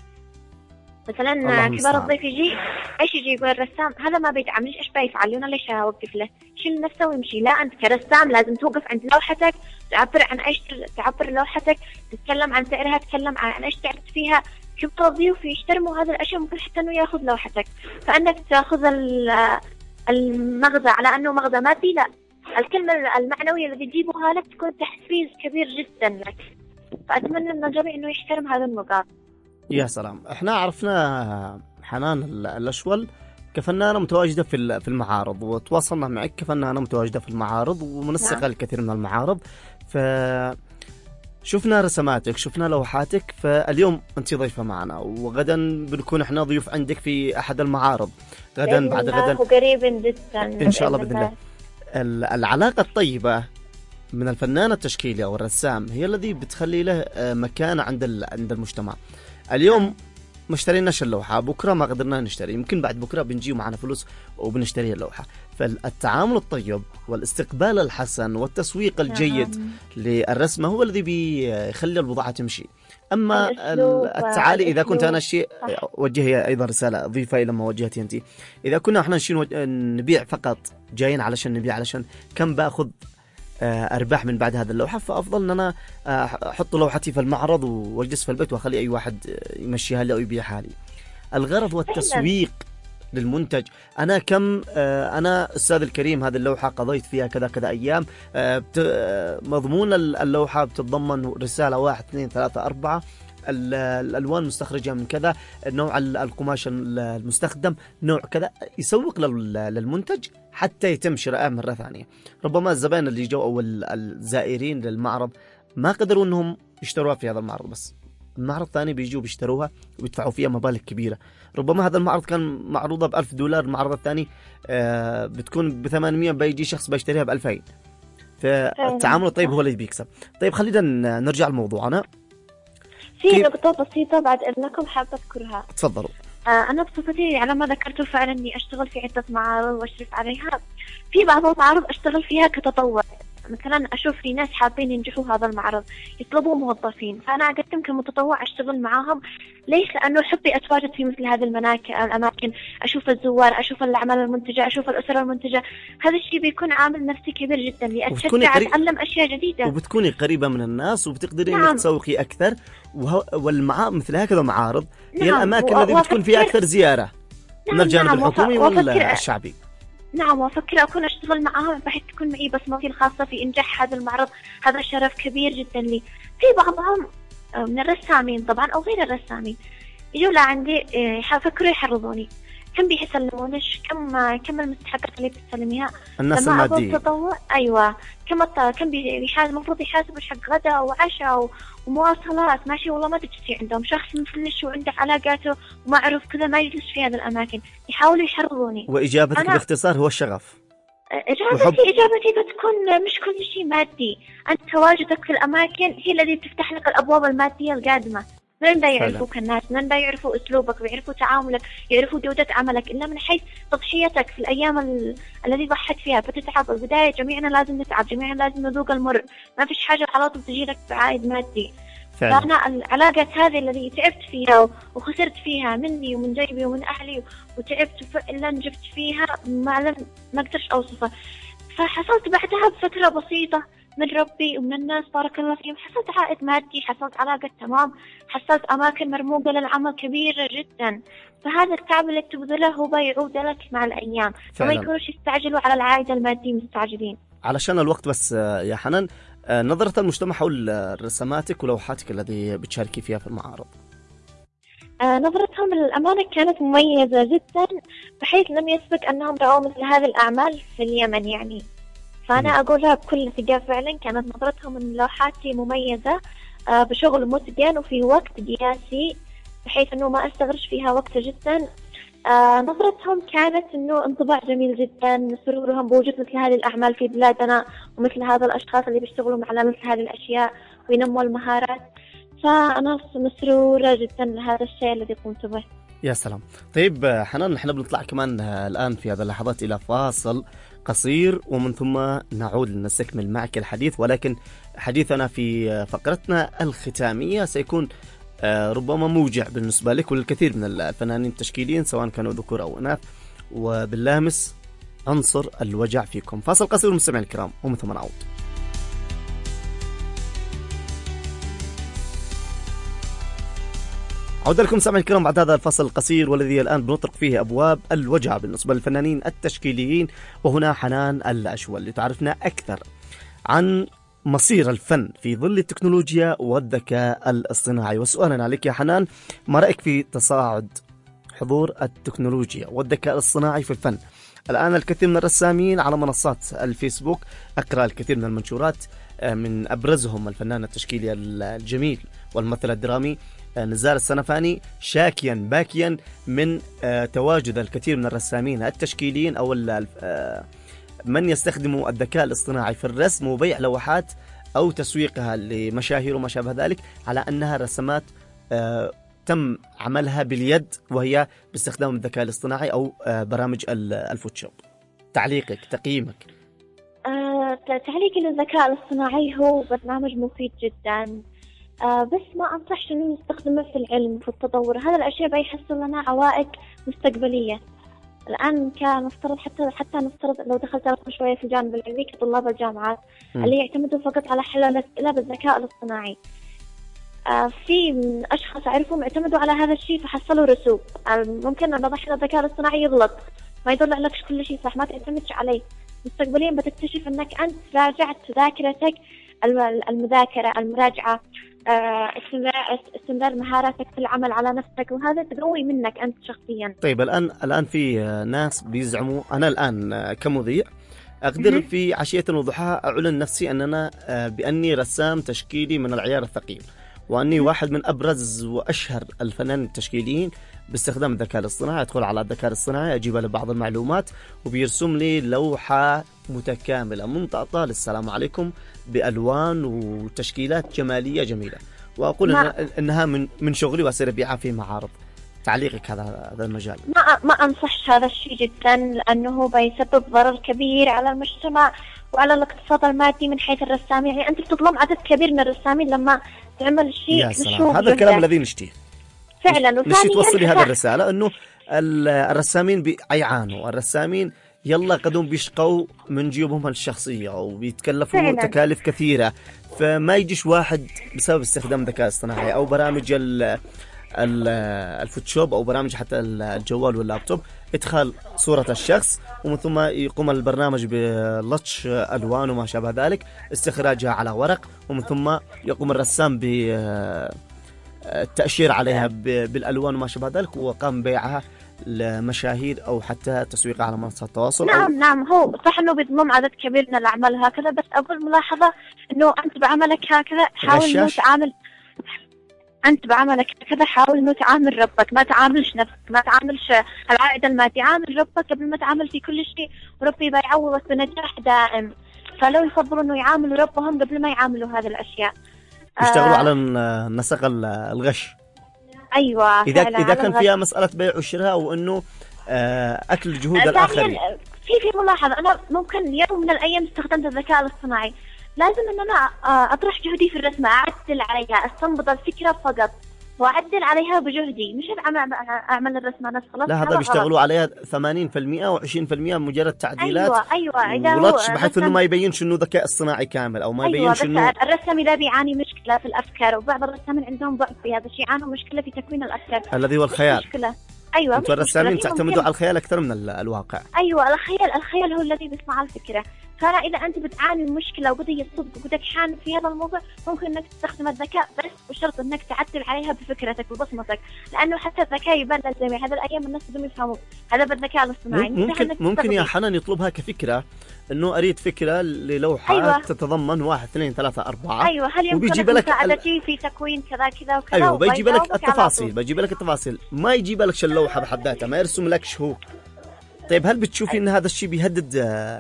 مثلا كبار الضيف يجي ايش يجي يقول الرسام هذا ما بيدعمنيش، ايش بيفعل؟ انا ليش اوقف له؟ شيل نفسه ويمشي. لا، انت كرسام لازم توقف عند لوحتك، تعبر عن ايش تعبر لوحتك، تتكلم عن سعرها، تتكلم عن ايش تعبت فيها. كبار الضيوف يحترموا هذا الاشياء، ممكن حتى انه ياخذ لوحتك. فانك تاخذ المغزى على انه مغزى مادي، لا، الكلمة المعنوية التي تجيبها لك تكون تحفيز كبير جدا لك. فأتمنى من الجميع إنه يحترم هذا النقاط. يا سلام. احنا عرفنا حنان الأشول كفنانة متواجدة في في المعارض، وتواصلنا معك كفنانة متواجدة في المعارض ومنسقة نعم. الكثير من المعارض. فشفنا رسماتك، شفنا لوحاتك، فاليوم أنت ضيفة معنا، وغدا بنكون احنا ضيوف عندك في أحد المعارض غدا بعد غدا قريبا جدا إن شاء الله بإذن الله. العلاقة الطيبة من الفنان التشكيلي أو الرسام هي الذي بتخلي له مكانة عند عند المجتمع. اليوم ما اشتريناش اللوحة، بكرة ما قدرنا نشتري، يمكن بعد بكرة بنجي ومعنا فلوس وبنشتري اللوحة. فالتعامل الطيب والاستقبال الحسن والتسويق الجيد للرسمة هو الذي بيخلي البضاعة تمشي. أما التعالي إذا كنت أنا الشيء وجهي أيضا رسالة ضيفة إلى ما وجهتي أنت، إذا كنا إحنا نبيع فقط جايين علشان نبيع علشان كم بأخذ أرباح من بعد هذا اللوحة، فأفضل أن أنا أحط لوحتي في المعرض وأجلس في البيت وأخلي أي واحد يمشيها لي أو يبيعها لي. الغرض والتسويق للمنتج. أنا كم أنا أستاذ الكريم هذه اللوحة قضيت فيها كذا كذا أيام، مضمون اللوحة بتتضمن رسالة واحد اثنين ثلاثة أربعة، الألوان مستخرجة من كذا، نوع القماش المستخدم، نوع كذا، يسوق للمنتج حتى يتم شراءه مرة ثانية. ربما الزبائن اللي جو أو الزائرين للمعرض ما قدروا أنهم يشتروها في هذا المعرض، بس المعرض الثاني بيجوا بيشتروها ويدفعوا فيها مبالغ كبيرة. ربما هذا المعرض كان معروضة بألف دولار، المعرض الثاني بتكون بثمانمية، بيجي شخص بيشتريها بألفين. فالتعامل الطيب هو اللي بيكسب. طيب خلينا نرجع لموضوعنا. في نقطة بسيطة بعد إذنكم حابة أذكرها. تفضلوا. آه أنا بصفتي على ما ذكرته فعلا إني أشتغل في عدة معارض وأشرف عليها. في بعض المعارض أشتغل فيها كتطوع، مثلا أشوف في ناس حابين ينجحوا هذا المعرض يطلبوا موظفين، فأنا أقدم كمتطوع أشتغل معاهم. ليش؟ لأنه حبي أتواجد في مثل هذه الأماكن، أشوف الزوار، أشوف الأعمال المنتجة، أشوف الأسر المنتجة. هذا الشيء بيكون عامل نفسي كبير جدا لي، أتشجع أتعلم أشياء جديدة، وبتكوني قريبة من الناس وبتقدري نعم. إنك تسوقي أكثر. والمعارض مثل هكذا معارض هي نعم. الأماكن التي بتكون فيها أكثر زيارة نعم. من الجانب نعم. الحكومي والشعبي. نعم، وأفكر أكون أشتغل معاهم بحيث تكون معي بصمتي الخاصة في إنجاح هذا المعرض. هذا شرف كبير جدا لي. في بعضهم من الرسامين طبعا أو غير الرسامين يجوا لعندي يفكروا يحرضوني، كم بيسلمونش، كم كم المستحقات اللي بتسلميها الناس المادية. تطوع أيوة، كم كم بيحاسب، المفروض يحاسبوا حق غدا وعشاء ومواصلات. ماشي والله ما تجلسي عندهم شخص مفلش وعنده علاقاته وما أعرف كذا، ما يجلس في هذه الأماكن، يحاولوا يحرضوني. وإجابتك باختصار هو الشغف. إجابتي إجابتي بتكون مش كل شيء مادي. أنت تواجدك في الأماكن هي التي بتفتح لك الأبواب المادية القادمة. من لا يعرفوك الناس، من لا يعرفوا أسلوبك، ويعرفوا تعاملك، يعرفوا جودة عملك، إلا من حيث تضحيتك في الأيام ال... الذي ضحت فيها. فتتعب البداية، جميعنا لازم نتعب، جميعنا لازم نذوق المر. ما فيش حاجة على طول تجي لك بعائد مادي. فعلا. فأنا العلاقات هذه الذي تعبت فيها وخسرت فيها مني ومن جيبي ومن أهلي وتعبت فعلا جبت فيها ما لم ما أقدرش أوصفه. فحصلت بعدها بفترة بسيطة من ربي ومن الناس بارك الله فيهم، حصلت عائد مادي، حصلت علاقة تمام، حصلت أماكن مرموقة للعمل كبيرة جدا. فهذا التعب اللي تبذله هو بيعود لك مع الأيام، فما يكونوش يستعجلوا على العائد المادي مستعجلين. علشان الوقت بس يا حنان، نظرة المجتمع حول رسماتك ولوحاتك التي بتشاركي فيها في المعارض. آه نظرتهم للأمانة كانت مميزة جدا، بحيث لم يسبق أنهم رأوا مثل هذه الأعمال في اليمن يعني. فأنا أقولها بكل ثقة، فعلا كانت نظرتهم من لوحاتي مميزة آه بشغل متقن وفي وقت قياسي، بحيث أنه ما أستغرش فيها وقت جدا. آه نظرتهم كانت أنه انطباع جميل جدا، سرورهم بوجود مثل هذه الأعمال في بلادنا ومثل هذا الأشخاص اللي بيشتغلوا على مثل هذه الأشياء وينموا المهارات. فأنا مسرورة جدا لهذا الشيء الذي قمت به. يا سلام. طيب حنان، نحن بنطلع كمان الآن في هذه اللحظات إلى فاصل قصير، ومن ثم نعود لنستكمل معك الحديث، ولكن حديثنا في فقرتنا الختامية سيكون ربما موجع بالنسبة لك وللكثير من الفنانين التشكيليين سواء كانوا ذكور أو إناث، وباللامس عنصر الوجع فيكم. فاصل قصير مستمعين الكرام ومن ثم نعود. عودة لكم سامعين الكرام بعد هذا الفصل القصير والذي الآن بنطرق فيه أبواب الوجع بالنسبة للفنانين التشكيليين. وهنا حنان الأشول لتعرفنا أكثر عن مصير الفن في ظل التكنولوجيا والذكاء الاصطناعي. وسؤالنا عليك يا حنان، ما رأيك في تصاعد حضور التكنولوجيا والذكاء الاصطناعي في الفن؟ الآن الكثير من الرسامين على منصات الفيسبوك، أقرأ الكثير من المنشورات من أبرزهم الفنان التشكيلي الجميل والممثل الدرامي نزار السنفاني، شاكيا باكيا من تواجد الكثير من الرسامين التشكيليين أو من يستخدموا الذكاء الاصطناعي في الرسم وبيع لوحات أو تسويقها لمشاهير وما شابه ذلك على أنها رسمات تم عملها باليد وهي باستخدام الذكاء الاصطناعي أو برامج الفوتوشوب. تعليقك، تقييمك؟ آه، تعليقي للذكاء الاصطناعي هو برنامج مفيد جدا، آه بس ما أنصحش إنه نستخدمه في العلم في التطور. هذا الأشياء بيحصل لنا عوائق مستقبلية. الآن كنفترض حتى حتى نفترض لو دخلت أرسم شوية في الجانب العلمي كطلاب الجامعات م. اللي يعتمدوا فقط على حل الأسئلة بالذكاء الاصطناعي، آه في أشخاص أعرفهم اعتمدوا على هذا الشيء فحصلوا رسوب. آه ممكن أن ضحنا الذكاء الاصطناعي يغلط، ما يطلع لك كل شيء صح، ما تعتمدش عليه. مستقبليا بتكتشف أنك أنت راجعت ذاكرتك، المذاكرة، المراجعة، استمرار مهاراتك في العمل على نفسك، وهذا تقوي منك أنت شخصيا. طيب الآن الآن في ناس بيزعموا أنا الآن كمذيع أقدر في عشية وضحاها أعلن نفسي أننا بأني رسام تشكيلي من العيار الثقيل، وأني واحد من أبرز وأشهر الفنانين التشكيليين باستخدام الذكاء الاصطناعي. أدخل على الذكاء الاصطناعي أجيب له بعض المعلومات وبيرسم لي لوحة متكاملة منطقة للسلام عليكم بألوان وتشكيلات جمالية جميلة، وأقول ما إنها من من شغلي وأصير أبيعها في معارض. تعليقك هذا هذا المجال؟ ما ما أنصح هذا الشيء جدا، لأنه بيسبب ضرر كبير على المجتمع وعلى الاقتصاد المادي من حيث الرسام. يعني أنت بتظلم عدد كبير من الرسامين لما تعمل شيء. يا سلام، هذا الكلام الذي نشتيه فعلا. نشتي توصلي هذا الرسالة إنه الرسامين بيعانوا، الرسامين يلا قدوم بيشقوا من جيوبهم الشخصية وبيتكلفوا فعلا تكاليف كثيرة، فما يجيش واحد بسبب استخدام الذكاء الاصطناعي أو برامج الفوتوشوب أو برامج حتى الجوال واللابتوب إدخال صورة الشخص ومن ثم يقوم البرنامج بلطش ألوان وما شابه ذلك، استخراجها على ورق، ومن ثم يقوم الرسام بالتأشير عليها بالألوان وما شابه ذلك، وقام بيعها لمشاهير أو حتى تسويقها على منصات التواصل. نعم أو... نعم هو صح إنه بيضم عدد كبير من الأعمال هكذا، بس أقول ملاحظة إنه أنت بعملك هكذا حاول إنه تعامل أنت بعملك كذا حاول إنه تعامل ربك، ما تعاملش نفسك، ما تعاملش العائد المادي، عامل ربك قبل ما تعامل في كل شيء، وربي بيعوضك بنجاح دائم. فلو يفضلوا إنه يعاملوا ربهم قبل ما يعاملوا هذه الأشياء. يشتغلوا آه... على نسق الغش. أيوة إذا إذا كان فيها مسألة بيع وشراء أو إنه آه أكل جهود الآخرين. في في ملاحظة، أنا ممكن يوم من الأيام استخدمت الذكاء الاصطناعي لازم ان انا آه، اطرح جهدي في الرسمة، اعدل عليها، استنبط الفكرة فقط واعدل عليها بجهدي، مش أعمل اعمل الرسمة نفس خلاص. لا، هذا بيشتغلوا عليها ثمانين بالمئة وعشرين بالمئة مجرد تعديلات. ايوه ايوه اذا هو ولطش بحيث انه رسم. ما يبينش انه ذكاء اصطناعي كامل، او ما ايوه يبينش بس انه الرسام اذا بيعاني مشكلة في الافكار، وبعض الرسامين عندهم ضعف في هذا الشيء، يعانوا مشكلة في تكوين الافكار الذي هو الخيال. مشكلة. ايوه انتم الرسامين تعتمدوا ممكن. على الخيال اكثر من ال- الواقع. ايوه الخيال، الخيال هو الذي بيصنع الفكرة. فأنا إذا أنت بتعاني من مشكلة وقضية صدق وبدك حان في هذا الموضوع، ممكن إنك تستخدم الذكاء بس بشرط إنك تعدل عليها بفكرتك وبصمتك، لأنه حتى الذكاء يبان للجميع. هذا الأيام الناس بدهم يفهموا هذا بالذكاء الاصطناعي. ممكن ممكن يا حنان يطلبها كفكرة، إنه أريد فكرة للوحة أيوة. تتضمن واحد اثنين ثلاثة أربعة. أيوة، هل يمكنك مساعدتي في تكوين كذا كذا وكذا؟ أيوة، بيجيب لك التفاصيل، بيجيب لك التفاصيل، ما يجيب لك اللوحة بحد ذاتها، ما يرسم لكش هو. طيب هل بتشوفي إن هذا الشيء بيهدد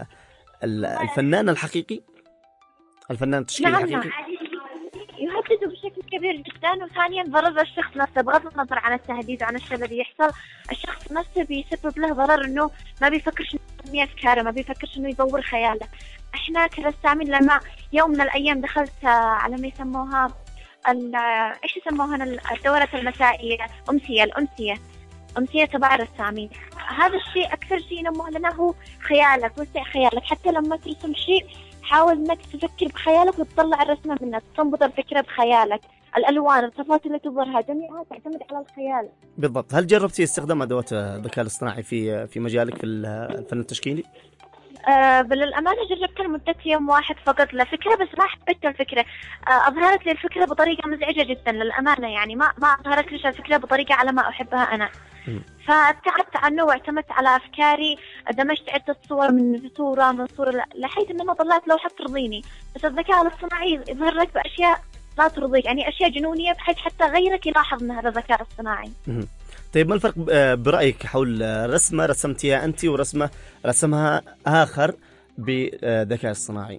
الفنان الحقيقي، الفنان التشكيلي نعم الحقيقي؟ نعم. يهدده بشكل كبير جدا. وثانيا ضرر الشخص نفسه، بغض النظر عن التهديد وعن الشيء الذي يحصل، الشخص نفسه بيسبب له ضرر، انه ما بيفكرش انه ينمي افكاره، ما بيفكرش انه يطور خياله. احنا كرسامين لما يوم من الايام دخلت على ما يسموها ايش يسموها الدورات المسائيه، امسيه الامسيه أمسية تبع الرسامين، هذا الشيء أكثر شيء ينموه لنا هو خيالك، وسع خيالك. حتى لما ترسم شيء حاول إنك تفكر بخيالك وتطلع الرسمة منها، تنبط الفكرة بخيالك. الألوان، التفاصيل اللي تظهرها جميعها تعتمد على الخيال. بالضبط. هل جربتي استخدام أدوات الذكاء الاصطناعي في في مجالك في الفن التشكيلي؟ آه بالأمانة جربتها لمدة يوم واحد فقط لفكرة، بس ما حبيت الفكرة. آه أظهرت لي الفكرة بطريقة مزعجة جدا للأمانة، يعني ما ما أظهرت لي الفكرة بطريقة على ما أحبها أنا. فابتعدت عنه واعتمدت على أفكاري، دمجت عدة صور من صورة من صورة لحيث أن أنا طلعت لوحة ترضيني. بس الذكاء الاصطناعي يظهر لك بأشياء لا ترضيك، يعني أشياء جنونية بحيث حتى غيرك يلاحظ أن هذا ذكاء اصطناعي. طيب ما الفرق برأيك حول رسمة رسمتيها أنت ورسمة رسمها آخر بذكاء اصطناعي؟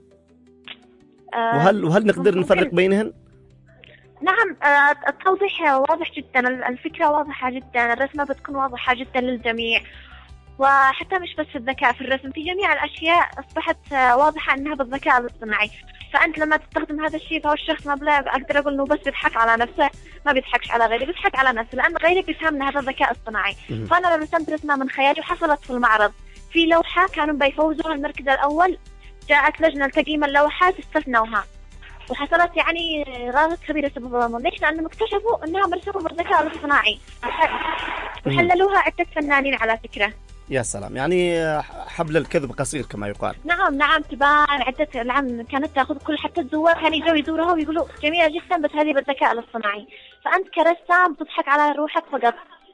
وهل وهل نقدر نفرق بينهن؟ نعم، التوضيح واضح جدا، الفكرة واضحة جدا، الرسمة بتكون واضحة جدا للجميع. وحتى مش بس في الذكاء، في الرسم في جميع الأشياء أصبحت واضحة أنها بالذكاء الاصطناعي. فأنت لما تستخدم هذا الشيء فهو الشخص ما بلا أقدر أقول إنه بس بيضحك على نفسه، ما بيضحكش على غيره، بيضحك على نفسه، لأن غيرك بيفهم هذا الذكاء الاصطناعي. فأنا لما رسمت رسمة من خيالي وحصلت في المعرض في لوحة كانوا بيفوزوا المركز الأول، جاءت لجنة تقييم اللوحات استثنوها، وحصلت يعني غلط كبيرة بسبب ليش؟ لأنهم اكتشفوا أنها مرسومة بالذكاء الاصطناعي وحللوها عدة فنانين على فكرة. يا سلام، يعني حبل الكذب قصير كما يقال. نعم نعم، تبان عدة العام كانت تأخذ كل حتى الزوار كانوا يجوا يزورها ويقولوا جميلة جدا بس هذه بالذكاء الاصطناعي. فأنت كرسام تضحك على روحك فقط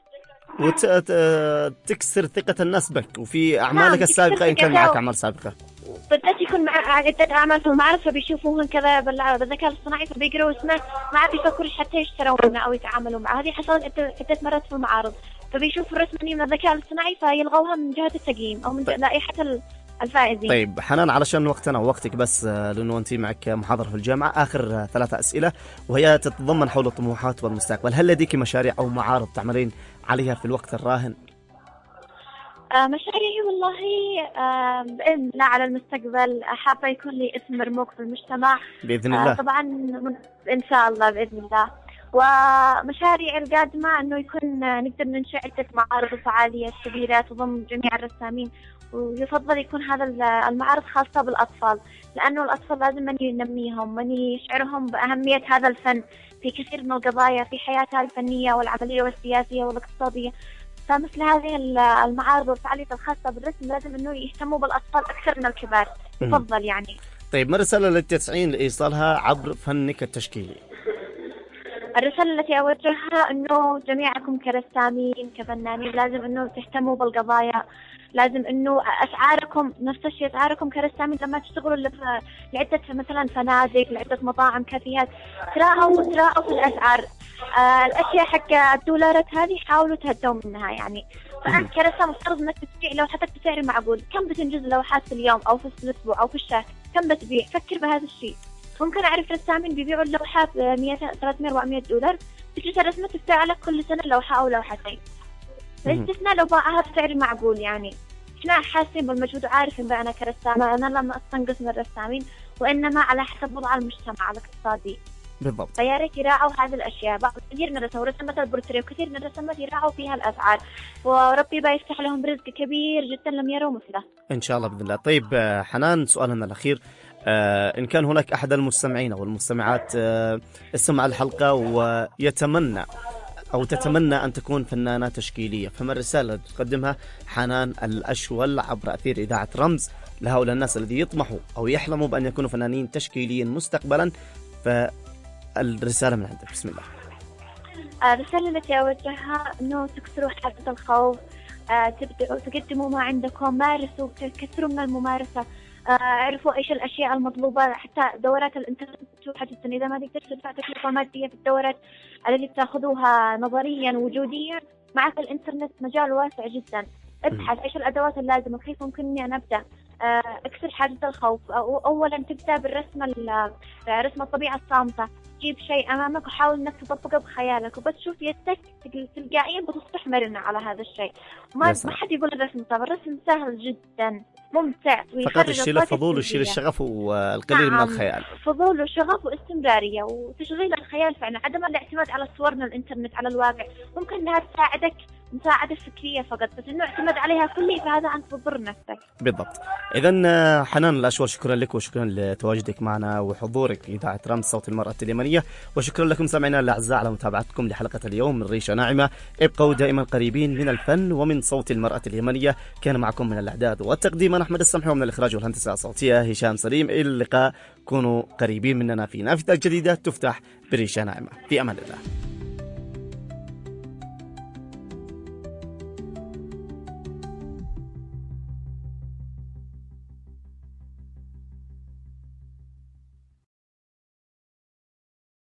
وتكسر ثقة الناس بك وفي أعمالك نعم السابقة إن كان معك أعمال سابقة. بدأت يكون مع عدة أعمال في المعرض فبيشوفوهن كذا بالذكاء الاصطناعي فبيقروا اسمه، ما عاد يفكروا حتى يشتروا منه أو يتعاملوا معه. هذه حصلت عدة مرات في المعارض، فبيشوفوا الرسمة من الذكاء الاصطناعي فيلغوها من جهة التقييم أو من طيب. لائحة الفائزين. طيب حنان، علشان وقتنا ووقتك بس لأنه أنت معك محاضرة في الجامعة، آخر ثلاثة أسئلة وهي تتضمن حول الطموحات والمستقبل. هل لديك مشاريع أو معارض تعملين عليها في الوقت الراهن؟ آه مشاريعي والله آه بإذن الله على المستقبل حابة يكون لي اسم مرموق في المجتمع بإذن الله. آه طبعا إن شاء الله بإذن الله. ومشاريع القادمة أنه يكون نقدر ننشئ عدة معارض وفعاليات كبيرة تضم جميع الرسامين، ويفضل يكون هذا المعارض خاصة بالأطفال، لأنه الأطفال لازم من ينميهم من يشعرهم بأهمية هذا الفن في كثير من القضايا في حياتها الفنية والعملية والسياسية والاقتصادية. فمثل هذه المعارض والفعاليات الخاصة بالرسم لازم أنه يهتموا بالأطفال أكثر من الكبار، يفضل يعني. طيب ما الرسالة التي تسعين لإيصالها عبر فنك التشكيلي؟ الرسالة التي أوجهها أنه جميعكم كرسامين كفنانين لازم أنه تهتموا بالقضايا، لازم أنه أسعاركم نفس الشيء، أسعاركم كرسامين لما تشتغلوا لعدة مثلا فنادق لعدة مطاعم كافيات تراعوا تراعوا في الأسعار. آه الأشياء حق الدولارات هذه حاولوا تهدوا منها يعني. فأنت كرسام مفترض أنك تبيع لوحتك بسعر معقول، كم بتنجز لوحات في اليوم أو في الأسبوع أو في الشهر، كم بتبيع؟ فكر بهذا الشيء. ممكن أعرف رسامين بيبيعوا اللوحة ب مئة ثلاثمئة أربعمئة دولار، تجلس الرسمة تدفع لك كل سنة لوحة أو لوحتين، باستثناء لو باعها بسعر معقول يعني. احنا حاسين بالمجهود وعارفين بأنا كرسامة أنا لما أستنقص من الرسامين وإنما على حسب وضع المجتمع الاقتصادي. بالضبط. فيا ريت يراعوا هذه الأشياء. بعض كثير من الرسم ورسمت البورتريه وكثير من الرسمات يراعوا فيها الأسعار، وربي بيفتح لهم رزق كبير جدا لم يروا مثله إن شاء الله بإذن الله. طيب حنان، سؤالنا الأخير، آه إن كان هناك أحد المستمعين أو المستمعات آه استمع الحلقة ويتمنى أو تتمنى أن تكون فنانة تشكيلية، فما الرسالة التي تقدمها حنان الأشول عبر أثير إذاعة رمز لهؤلاء الناس الذين يطمحوا أو يحلموا بأن يكونوا فنانين تشكيليين مستقبلا؟ فالرسالة من عندك، بسم الله. الرسالة التي أوجهها أنه تكسروا حاجز الخوف، تبدأوا تقدموا ما عندكم، مارسوا، كثروا من الممارسة، اعرفوا ايش الاشياء المطلوبه. حتى دورات الانترنت مفتوحه جدا، اذا ما تقدر تدفع تكلفه ماديه في الدورات التي تاخذوها نظريا وجوديا، معك الانترنت مجال واسع جدا. ابحث ايش الادوات اللازمه، كيف ممكن اني انا ابدا. اكسر حاجز الخوف. اولا تبدا بالرسم رسم الطبيعه الصامته، جيب شيء امامك وحاول انك تطبقه بخيالك، وبس شوف يدك تلقائيا بتصبح مرنه على هذا الشيء. ما ما حد يقول الرسم صعب، الرسم سهل جدا ممتع، فقط الشيء الفضول والشيء الشغف والقليل نعم. من الخيال. فضول وشغف واستمراريه وتشغيل الخيال فعلا، عدم الاعتماد على صور من الانترنت على الواقع. ممكن انها تساعدك مساعدة فكرية فقط، بس انه اعتمد عليها كلي فهذا انت تضر نفسك. بالضبط. اذا حنان الأشول، شكرا لك وشكرا لتواجدك معنا وحضورك في اذاعه رمز صوت المرأة اليمنية، وشكرا لكم سامعينا الاعزاء على متابعتكم لحلقة اليوم من ريشة ناعمة. ابقوا دائما قريبين من الفن ومن صوت المرأة اليمنية. كان معكم من الاعداد والتقديم انا احمد السمحي، ومن الاخراج والهندسة الصوتية هشام سليم. الى اللقاء، كونوا قريبين مننا في نافذة جديدة تفتح بريشة ناعمة. في امان الله.